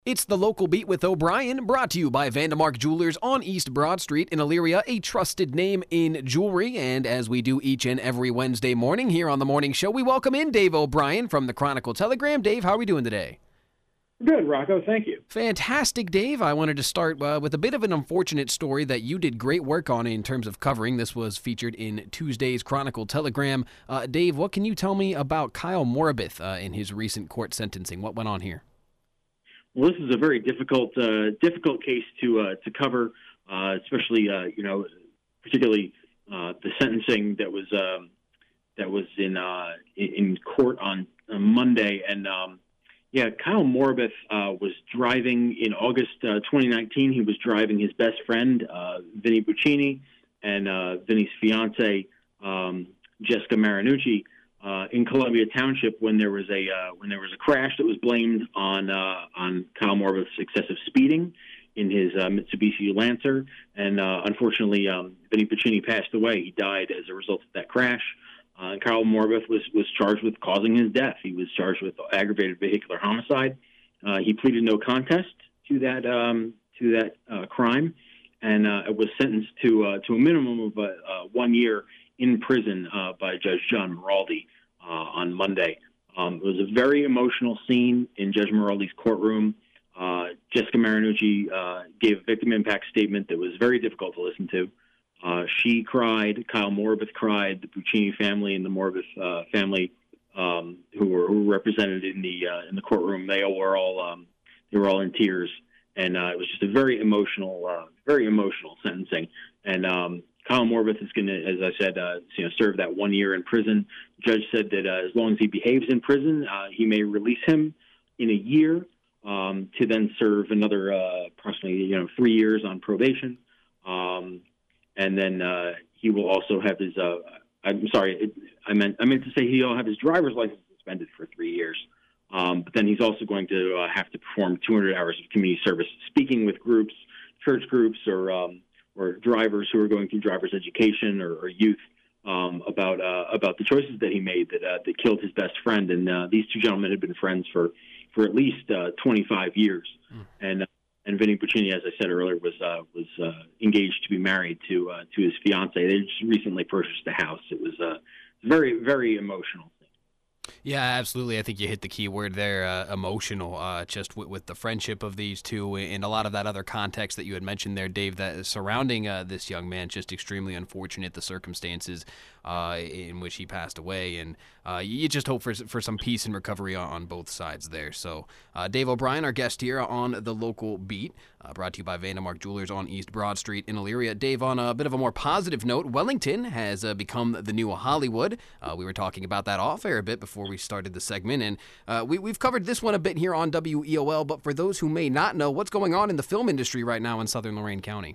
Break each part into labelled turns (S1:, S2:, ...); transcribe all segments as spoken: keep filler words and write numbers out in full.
S1: It's the Local Beat with O'Brien, brought to you by Vandemark Jewelers on East Broad Street in Elyria, a trusted name in jewelry. And as we do each and every Wednesday morning here on the morning show, we welcome in Dave O'Brien from the Chronicle Telegram. Dave, how are we doing today?
S2: Good, Rocco. Thank you.
S1: Fantastic, Dave. I wanted to start uh, with a bit of an unfortunate story that you did great work on in terms of covering. This was featured in Tuesday's Chronicle Telegram. Uh, Dave, what can you tell me about Kyle Morabith uh, in his recent court sentencing? What went on here?
S2: Well, this is a very difficult, uh, difficult case to uh, to cover, uh, especially uh, you know, particularly uh, the sentencing that was um, that was in uh, in court on, on Monday. And um, yeah, Kyle Morabith uh, was driving in August uh, twenty nineteen. He was driving his best friend, uh, Vinny Buccini, and uh, Vinny's fiance, um, Jessica Marinucci. Uh, in Columbia Township, when there was a uh, when there was a crash that was blamed on uh, on Kyle Morabith's excessive speeding in his uh, Mitsubishi Lancer, and uh, unfortunately, um, Vinny Buccini passed away. He died as a result of that crash. Uh, and Kyle Morabith was was charged with causing his death. He was charged with aggravated vehicular homicide. Uh, he pleaded no contest to that um, to that uh, crime, and uh, was sentenced to uh, to a minimum of uh, uh, one year in prison uh, by Judge John Maraldi uh, on Monday. Um, it was a very emotional scene in Judge Maraldi's courtroom. Uh, Jessica Marinucci uh, gave a victim impact statement that was very difficult to listen to. Uh, she cried. Kyle Morabith cried. The Buccini family and the Morabith uh, family, um, who were who were represented in the uh, in the courtroom, they all were all um, they were all in tears, and uh, it was just a very emotional, uh, very emotional sentencing. And um, Kyle Morabith is going to, as I said, uh, you know, serve that one year in prison. The judge said that uh, as long as he behaves in prison, uh, he may release him in a year um, to then serve another uh, approximately, you know, three years on probation, um, and then uh, he will also have his. Uh, I'm sorry, it, I meant I meant to say he'll have his driver's license suspended for three years. Um, but then he's also going to uh, have to perform two hundred hours of community service, speaking with groups, church groups, or um, or drivers who are going through driver's education, or, or youth, um, about uh, about the choices that he made that uh, that killed his best friend. And uh, these two gentlemen had been friends for for at least uh, twenty-five years. Mm. And uh, and Vinny Buccini, as I said earlier, was uh, was uh, engaged to be married to uh, to his fiance. They just recently purchased a house. It was uh, very very emotional.
S1: Yeah, absolutely. I think you hit the key word there, uh, emotional, uh, just with, with the friendship of these two and a lot of that other context that you had mentioned there, Dave, that is surrounding uh, this young man. Just extremely unfortunate, the circumstances uh, in which he passed away. And uh, you just hope for for some peace and recovery on, on both sides there. So uh, Dave O'Brien, our guest here on the Local Beat, uh, brought to you by Vandemark Jewelers on East Broad Street in Elyria. Dave, on a bit of a more positive note, Wellington has uh, become the new Hollywood. Uh, we were talking about that off air a bit before we started the segment, and uh, we, we've covered this one a bit here on W E O L, but for those who may not know, what's going on in the film industry right now in Southern Lorain County?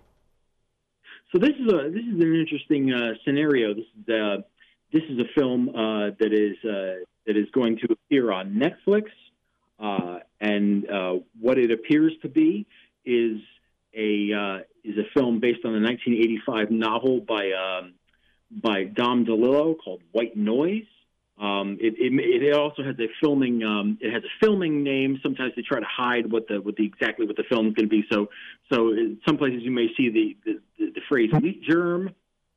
S2: So this is a this is an interesting uh, scenario. This is uh, this is a film uh, that is uh, that is going to appear on Netflix, uh, and uh, what it appears to be is a uh, is a film based on the nineteen eighty-five novel by um, by Dom DeLillo called White Noise. Um, it, it, it also has a filming. Um, it has a filming name. Sometimes they try to hide what the what the exactly what the film is going to be. So, so in some places you may see the the, the, the phrase "wheat germ"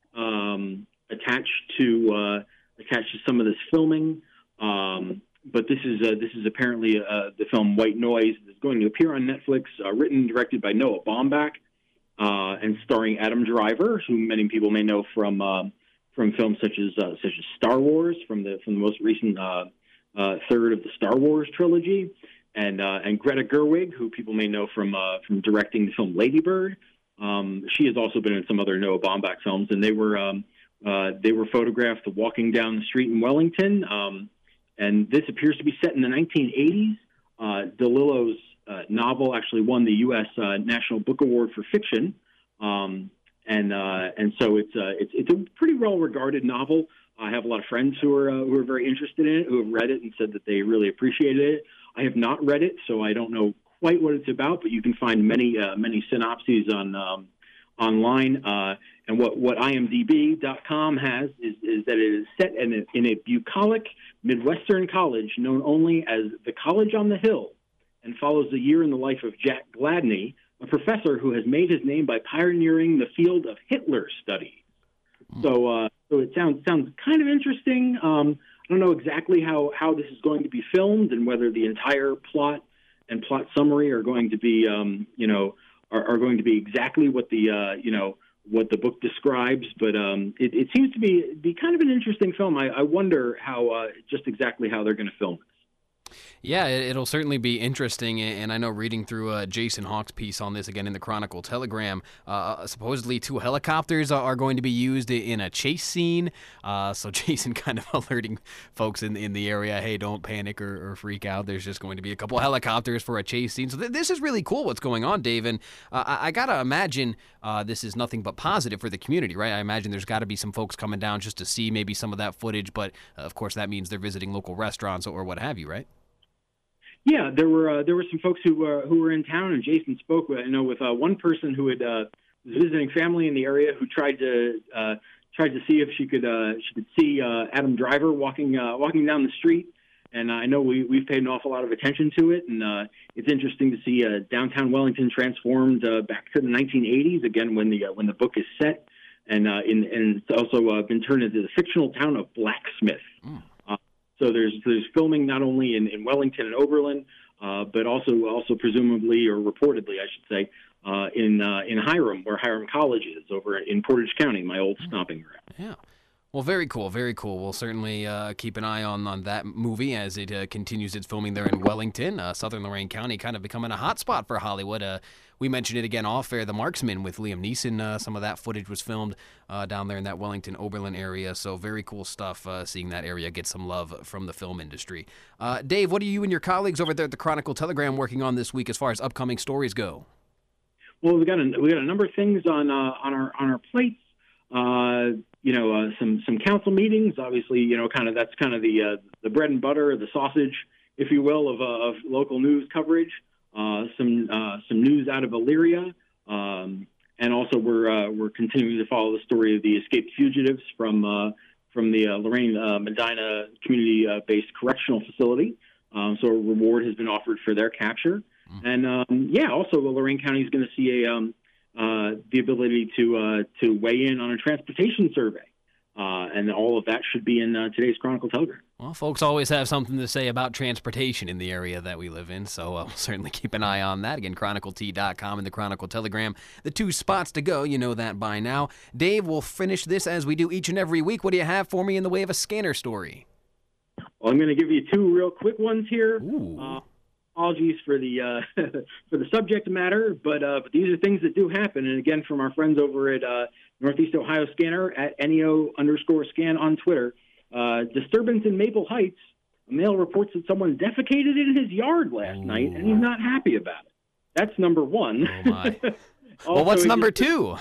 S2: um, attached to uh, attached to some of this filming. Um, but this is uh, this is apparently uh, the film White Noise. It's going to appear on Netflix. Uh, written and directed by Noah Baumbach, uh, and starring Adam Driver, who many people may know from. Uh, From films such as uh, such as Star Wars, from the from the most recent uh, uh, third of the Star Wars trilogy, and uh, and Greta Gerwig, who people may know from uh, from directing the film Lady Bird. Um, she has also been in some other Noah Baumbach films, and they were um, uh, they were photographed walking down the street in Wellington. Um, and this appears to be set in the nineteen eighties. Uh, DeLillo's uh, novel actually won the U S Uh, National Book Award for Fiction. Um, And uh, and so it's uh, it's it's a pretty well regarded novel. I have a lot of friends who are uh, who are very interested in it, who have read it and said that they really appreciated it. I have not read it, so I don't know quite what it's about. But you can find many uh, many synopses on um, online. Uh, and what what I M D B dot com has is is that it is set in a, in a bucolic Midwestern college known only as the College on the Hill, and follows the year in the life of Jack Gladney, a professor who has made his name by pioneering the field of Hitler studies. So, uh, so it sounds sounds kind of interesting. Um, I don't know exactly how, how this is going to be filmed and whether the entire plot and plot summary are going to be, um, you know, are, are going to be exactly what the, uh, you know, what the book describes. But um, it, it seems to be be kind of an interesting film. I, I wonder how uh, just exactly how they're going to film it.
S1: Yeah, it'll certainly be interesting, and I know reading through uh, Jason Hawk's piece on this again in the Chronicle Telegram, uh, supposedly two helicopters are going to be used in a chase scene. Uh, so Jason kind of alerting folks in in the area, hey, don't panic or, or freak out. There's just going to be a couple helicopters for a chase scene. So th- this is really cool what's going on, Dave. And uh, I, I gotta imagine uh, this is nothing but positive for the community, right? I imagine there's got to be some folks coming down just to see maybe some of that footage, but uh, of course that means they're visiting local restaurants or what have you, right?
S2: Yeah, there were uh, there were some folks who were who were in town, and Jason spoke with, I know with uh, one person who had uh, was visiting family in the area who tried to uh, tried to see if she could uh, she could see uh, Adam Driver walking uh, walking down the street, and I know we we've paid an awful lot of attention to it, and uh, it's interesting to see uh, downtown Wellington transformed uh, back to the nineteen eighties again when the uh, when the book is set, and uh, in, and it's also uh, been turned into the fictional town of Blacksmith. Mm. So there's there's filming not only in, in Wellington and Oberlin, uh, but also also presumably or reportedly, I should say, uh, in uh, in Hiram, where Hiram College is, over in Portage County, my old stomping ground.
S1: Yeah. Well, very cool, very cool. We'll certainly uh, keep an eye on, on that movie as it uh, continues its filming there in Wellington. Uh, Southern Lorain County kind of becoming a hot spot for Hollywood. Uh, we mentioned it again off air, The Marksman with Liam Neeson. Uh, some of that footage was filmed uh, down there in that Wellington, Oberlin area. So very cool stuff uh, seeing that area get some love from the film industry. Uh, Dave, what are you and your colleagues over there at the Chronicle Telegram working on this week as far as upcoming stories go?
S2: Well, we got a, we got a number of things on uh, on our on our plates. Uh, you know, uh, some some council meetings. Obviously, you know, kind of that's kind of the uh, the bread and butter, the sausage, if you will, of, uh, of local news coverage. Uh, some uh, some news out of Elyria, um, and also we're uh, we're continuing to follow the story of the escaped fugitives from uh, from the uh, Lorain uh, Medina community-based correctional facility. Um, so a reward has been offered for their capture, mm. and um, yeah, also Lorain County is going to see a um, Uh, the ability to uh, to weigh in on a transportation survey, uh, and all of that should be in uh, today's Chronicle Telegram.
S1: Well, folks always have something to say about transportation in the area that we live in, so uh, we'll certainly keep an eye on that. Again, Chronicle T dot com and the Chronicle Telegram, the two spots to go. You know that by now. Dave, we'll finish this as we do each and every week. What do you have for me in the way of a scanner story?
S2: Well, I'm going to give you two real quick ones here.
S1: Ooh.
S2: Uh, Apologies for the uh, for the subject matter, but uh, but these are things that do happen. And again, from our friends over at uh, Northeast Ohio Scanner at Neo underscore scan on Twitter, uh, disturbance in Maple Heights. A male reports that someone defecated in his yard last Ooh. night, and he's not happy about it. That's number one.
S1: Oh my. Well, what's number two?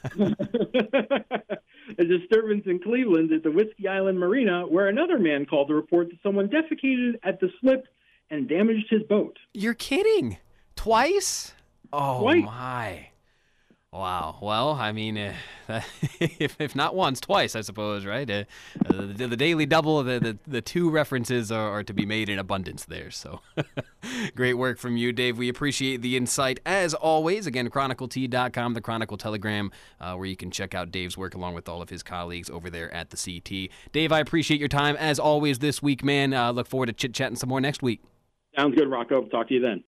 S2: A disturbance in Cleveland at the Whiskey Island Marina, where another man called to report that someone defecated at the slip and damaged his boat.
S1: You're kidding? Twice? Oh,
S2: Twice.
S1: my. Wow. Well, I mean, uh, if if not once, twice, I suppose, right? Uh, uh, the, the daily double, the, the, the two references are, are to be made in abundance there. So great work from you, Dave. We appreciate the insight as always. Again, Chronicle T dot com, the Chronicle Telegram, uh, where you can check out Dave's work along with all of his colleagues over there at the C T. Dave, I appreciate your time as always this week, man. Uh, look forward to chit-chatting some more next week.
S2: Sounds good, Rocco. Talk to you then.